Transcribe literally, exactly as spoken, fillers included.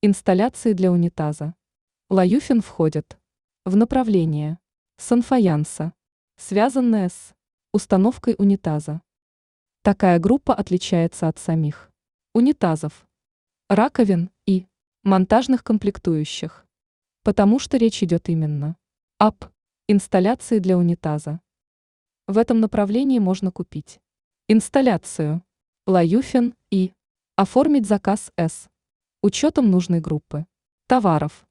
Инсталляции для унитаза. Лаюфин входит в направление санфаянса, связанное с установкой унитаза. Такая группа отличается от самих унитазов, раковин и монтажных комплектующих, потому что речь идет именно об инсталляции для унитаза. В этом направлении можно купить инсталляцию Лаюфин и оформить заказ с учетом нужной группы товаров.